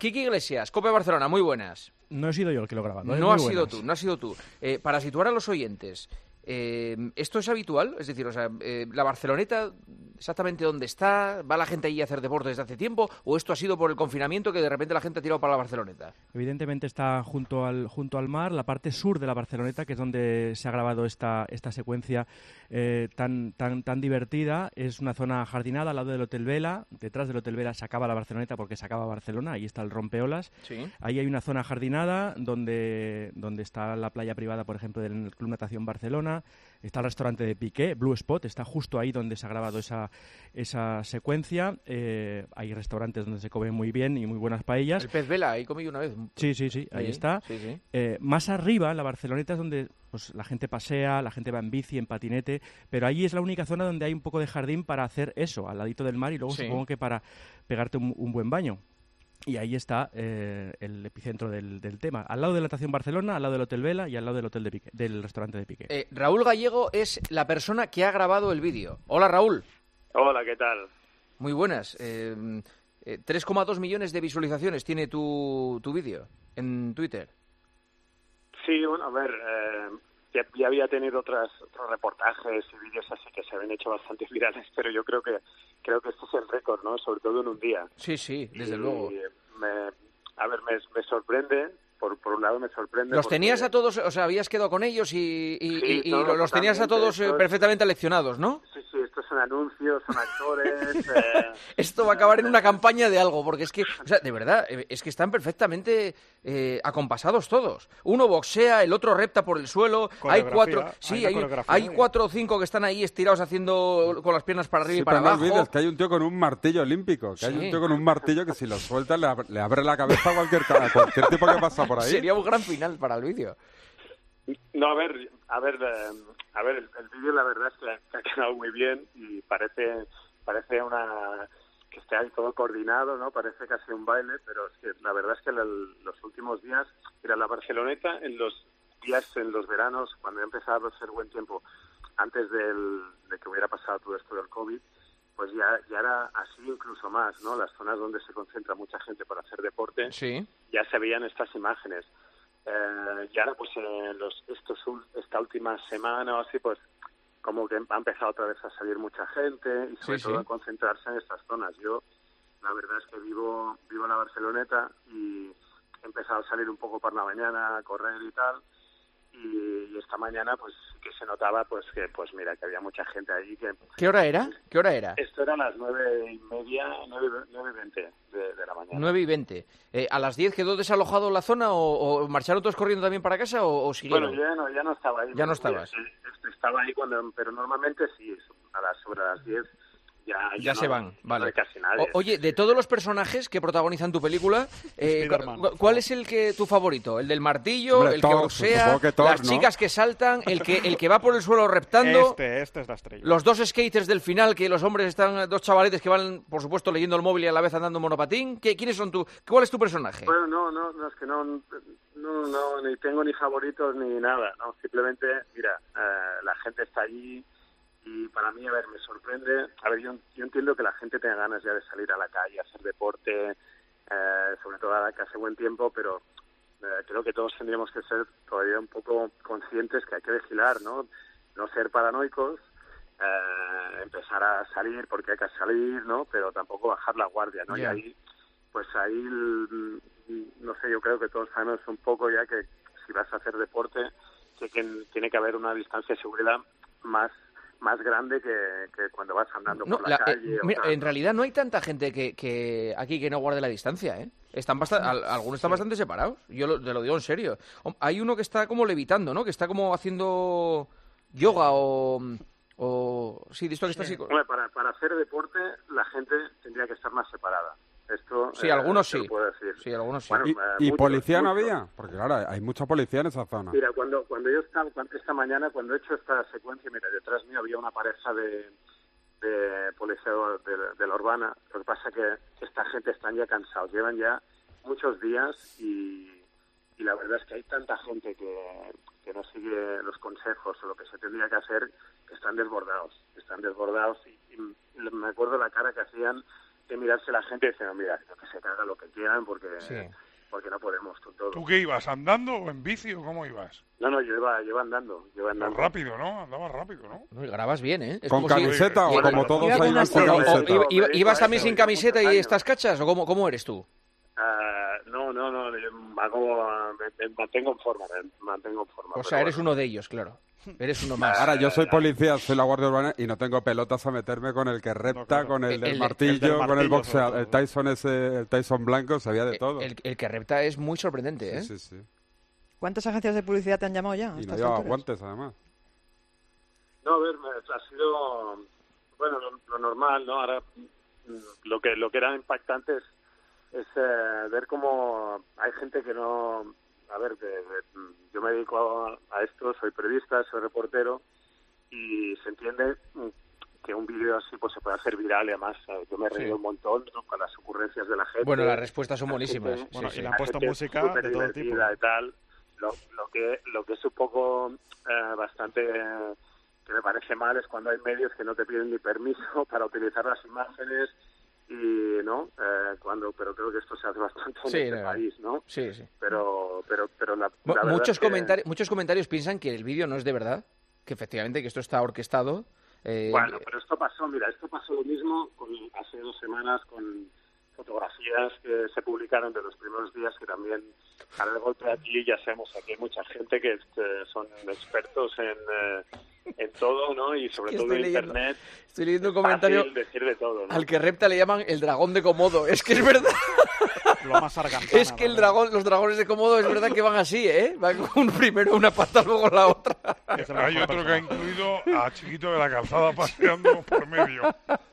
Quique Iglesias, COPE Barcelona, muy buenas. No he sido yo el que lo he grabado. No has sido tú, no has sido tú. Para situar a los oyentes, ¿esto es habitual? Es decir, o sea, ¿la Barceloneta exactamente dónde está? ¿Va la gente allí a hacer deporte desde hace tiempo? ¿O esto ha sido por el confinamiento que de repente la gente ha tirado para la Barceloneta? Evidentemente está junto al mar, la parte sur de la Barceloneta, que es donde se ha grabado esta secuencia tan divertida. Es una zona jardinada al lado del Hotel Vela. Detrás del Hotel Vela se acaba la Barceloneta porque se acaba Barcelona. Ahí está el rompeolas. Sí. Ahí hay una zona jardinada donde está la playa privada, por ejemplo, del Club Natación Barcelona. Está el restaurante de Piqué, Blue Spot, está justo ahí donde se ha grabado esa secuencia. Hay restaurantes donde se come muy bien y muy buenas paellas. El Pez Vela, ahí comí una vez. Sí, ahí está. Sí. Más arriba, en la Barceloneta, es donde pues, la gente pasea, la gente va en bici, en patinete, pero ahí es la única zona donde hay un poco de jardín para hacer eso, al ladito del mar, y luego supongo que para pegarte un buen baño. Y ahí está el epicentro del tema. Al lado de la Natación Barcelona, al lado del Hotel Vela y al lado del hotel de Piqué, del restaurante de Piqué. Raúl Gallego es la persona que ha grabado el vídeo. Hola, Raúl. Hola, ¿qué tal? Muy buenas. 3,2 millones de visualizaciones tiene tu vídeo en Twitter. Sí, bueno, a ver, ya había tenido otros reportajes y vídeos así que se habían hecho bastante virales, pero yo creo que este es el récord, ¿no? Sobre todo en un día. Sí, desde luego. Me sorprende, por un lado me sorprende. ¿Los porque... tenías a todos, o sea, habías quedado con ellos y los tenías a todos estos... perfectamente aleccionados, ¿no? Sí, estos son anuncios, son actores... Esto va a acabar en una campaña de algo, porque es que, o sea, de verdad, es que están perfectamente acompasados todos. Uno boxea, el otro repta por el suelo, hay 4 o 5 que están ahí estirados haciendo con las piernas para arriba y para pero abajo. No olvides que hay un tío con un martillo olímpico, hay un tío con un martillo que si lo suelta le abre la cabeza a cualquier tipo que pasa por ahí. Sería un gran final para el vídeo. No, a ver, el vídeo la verdad es que ha quedado muy bien y parece que esté ahí todo coordinado, ¿no? Parece casi un baile, pero es que la verdad es que los últimos días, mira, la Barceloneta en los veranos, cuando ya empezaba a ser buen tiempo, antes de que hubiera pasado todo esto del COVID, pues ya era así incluso más, ¿no? Las zonas donde se concentra mucha gente para hacer deporte, ya se veían estas imágenes. Y ahora pues esta última semana o así, pues como que ha empezado otra vez a salir mucha gente y sobre todo a concentrarse en estas zonas. Yo la verdad es que vivo en la Barceloneta y he empezado a salir un poco por la mañana a correr y tal, y esta mañana pues que se notaba pues que había mucha gente ahí que... ¿Qué hora era? Esto era a las 9:30, 9:20 de la mañana. 9:20. ¿A las 10 quedó desalojado la zona o marcharon todos corriendo también para casa o siguieron? Bueno, ya no estaba ahí. Ya no estabas. Estaba ahí pero normalmente sí, sobre las 10 ya se van, vale. No hay casi nadie. Oye, de todos los personajes que protagonizan tu película, ¿cuál es tu favorito? ¿El del martillo? Hombre, ¿el Thor, que boxea? Las chicas que saltan, el que va por el suelo reptando. Este es la estrella. Los dos skaters del final, que los hombres están, dos chavaletes que van, por supuesto, leyendo el móvil y a la vez andando en monopatín. ¿Quiénes son ¿Cuál es tu personaje? Bueno, no, es que no, ni tengo ni favoritos ni nada, no, simplemente, mira, la gente está allí. Y para mí, a ver, me sorprende. A ver, yo entiendo que la gente tenga ganas ya de salir a la calle, a hacer deporte, sobre todo ahora que hace buen tiempo, pero creo que todos tendríamos que ser todavía un poco conscientes que hay que vigilar, ¿no? No ser paranoicos, empezar a salir porque hay que salir, ¿no? Pero tampoco bajar la guardia, ¿no? Yeah. Y ahí, no sé, yo creo que todos sabemos un poco ya que si vas a hacer deporte, que tiene que haber una distancia de seguridad más grande que cuando vas andando por la calle. Mira, en realidad no hay tanta gente que aquí que no guarde la distancia, ¿eh? Algunos están bastante separados. Te lo digo en serio. Hay uno que está como levitando, ¿no? Que está como haciendo yoga o sí, de esto que está así. Bueno, para hacer deporte la gente tendría que estar más separada. Esto, sí, algunos sí. Puedo decir. Sí, algunos sí. Bueno, ¿Y muchos, policía no había? Porque claro, hay mucha policía en esa zona. Mira, cuando yo estaba, esta mañana, cuando he hecho esta secuencia, mira, detrás mío había una pareja de policía de la urbana. Lo que pasa es que esta gente están ya cansados, llevan ya muchos días y la verdad es que hay tanta gente que no sigue los consejos o lo que se tendría que hacer, que están desbordados y me acuerdo la cara que hacían que mirarse la gente y decir, no, mira, que se haga lo que quieran porque no podemos con todo. ¿Tú qué ibas, andando o en bici o cómo ibas? No, yo iba andando. Rápido, ¿no? Andabas rápido, ¿no? No, y grabas bien, ¿eh? ¿Con camiseta o como todos ahí van con camiseta? ¿Ibas también sin camiseta y estas cachas o cómo eres tú? No, me mantengo en forma, O sea, eres uno de ellos, claro. Eres uno más. Ahora, yo soy policía, soy la Guardia Urbana y no tengo pelotas a meterme con el que repta, con el del martillo, con el boxeador. El Tyson blanco, sabía de todo. El que repta es muy sorprendente, ¿eh? Sí. ¿Cuántas agencias de publicidad te han llamado ya? Y no llevaba guantes, además. No, a ver, ha sido, bueno, lo normal, ¿no? Ahora, lo que era impactante es ver cómo hay gente que no... A ver, yo me dedico a esto, soy periodista, soy reportero y se entiende que un vídeo así pues se puede hacer viral y además yo me he reído un montón, ¿no? Con las ocurrencias de la gente. Bueno, las respuestas son buenísimas. Y le han puesto música de todo tipo. Y tal. Lo que es un poco bastante que me parece mal es cuando hay medios que no te piden ni permiso para utilizar las imágenes y pero creo que esto se hace bastante en este país, ¿no? Sí. Pero muchos comentarios piensan que el vídeo no es de verdad, que efectivamente que esto está orquestado. Bueno, pero esto pasó lo mismo hace 2 semanas con fotografías que se publicaron de los primeros días que también al golpe aquí ya sabemos aquí hay mucha gente que son expertos en todo, ¿no? Y sobre todo en internet. Estoy leyendo un comentario decir de todo, ¿no? Al que repta le llaman el dragón de Komodo. Es que es verdad. Lo más Argantana, es que los dragones de Komodo es verdad que van así, ¿eh? Van con primero una pata, luego la otra. Hay otro que ha incluido a Chiquito de la Calzada paseando por medio.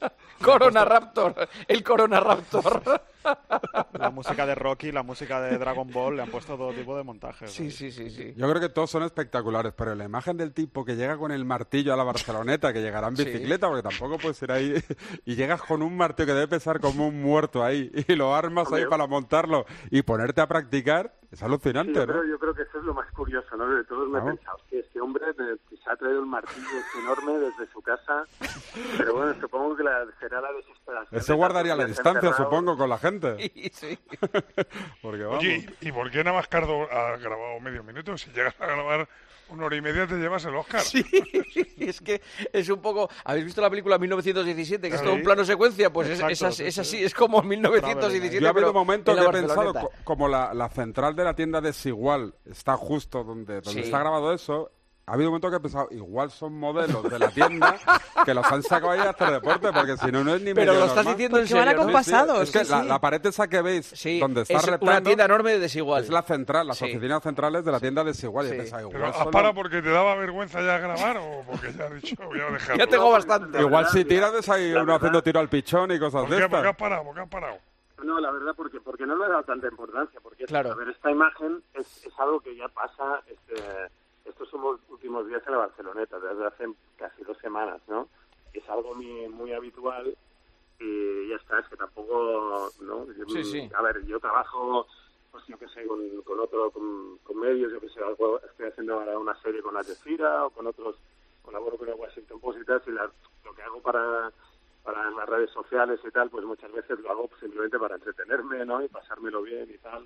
El Coronaraptor. La música de Rocky, la música de Dragon Ball, le han puesto todo tipo de montajes. Sí. Yo creo que todos son espectaculares, pero la imagen del tipo que llega con el martillo a la Barceloneta, que llegará en bicicleta, porque tampoco puedes ir ahí, y llegas con un martillo que debe pesar como un muerto ahí, y lo armas ahí para montarlo y ponerte a practicar, es alucinante, ¿no? Yo creo que eso es lo más curioso, ¿no? De todos me he pensado, que este hombre se ha traído un martillo enorme desde su casa, pero bueno, supongo que será la desesperación. Eso guardaría la distancia, supongo, con la gente. Sí. Porque, vamos. Oye, ¿y por qué Navascardo ha grabado medio minuto? Si llegas a grabar 1 hora y media te llevas el Oscar. Sí, es que es un poco... ¿Habéis visto la película 1917? Que es todo un plano secuencia. Pues es así, es como 1917. Yo ha habido momentos que he pensado, como la central de la tienda Desigual está justo donde está grabado eso... Ha habido un momento que he pensado, igual son modelos de la tienda que los han sacado ahí a hacer deporte, porque si no, no es ni Pero medio lo estás normal. diciendo en serio, van acompasados. Es que la pared esa que veis, donde está es reptando, una tienda enorme de Desigual. es la central, las oficinas centrales de la tienda Desigual. Y he pensado, igual ¿Pero has parado porque te daba vergüenza ya grabar o porque ya has dicho, voy a dejarlo? Ya tengo bastante. Igual si tiras, hay uno haciendo tiro al pichón y cosas de estas. ¿Por qué has parado? No, la verdad, porque no le he dado tanta importancia. Porque, claro. A ver, esta imagen es algo que ya pasa... Estos son los últimos días en la Barceloneta, desde hace casi 2 semanas, ¿no? Es algo muy habitual y ya está, es que tampoco, ¿no? Sí. A ver, yo trabajo, pues yo qué sé, con medios, yo qué sé, estoy haciendo ahora una serie con Al Jazeera o con otros, colaboro con el Washington Post y tal, y lo que hago para las redes sociales y tal, pues muchas veces lo hago simplemente para entretenerme, ¿no? Y pasármelo bien y tal.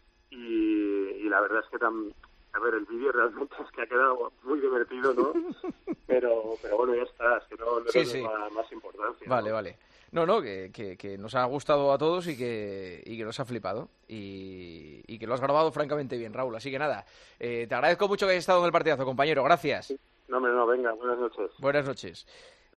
Y la verdad es que a ver, el vídeo realmente es que ha quedado muy divertido, ¿no? Pero bueno, ya está, es que no le da más importancia. Vale. No, que nos ha gustado a todos y que nos ha flipado y que lo has grabado francamente bien, Raúl. Así que nada, te agradezco mucho que hayas estado en el partidazo, compañero. Gracias. No, venga, buenas noches. Buenas noches.